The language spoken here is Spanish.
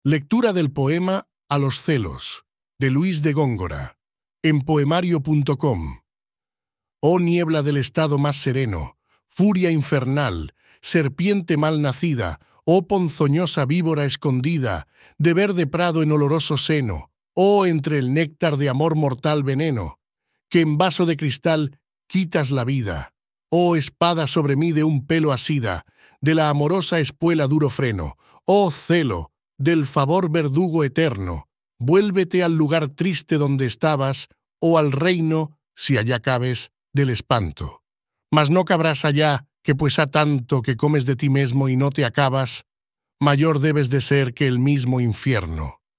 Lectura del poema A los celos, de Luis de Góngora, en poemario.com. Oh niebla del estado más sereno, furia infernal, serpiente mal nacida, oh ponzoñosa víbora escondida, de verde prado en oloroso seno, oh entre el néctar de amor mortal veneno, que en vaso de cristal quitas la vida, oh espada sobre mí de un pelo asida, de la amorosa espuela duro freno, oh celo, del favor verdugo eterno, vuélvete al lugar triste donde estabas, o al reino, si allá cabes, del espanto. Mas no cabrás allá, que pues ha tanto que comes de ti mismo y no te acabas, mayor debes de ser que el mismo infierno.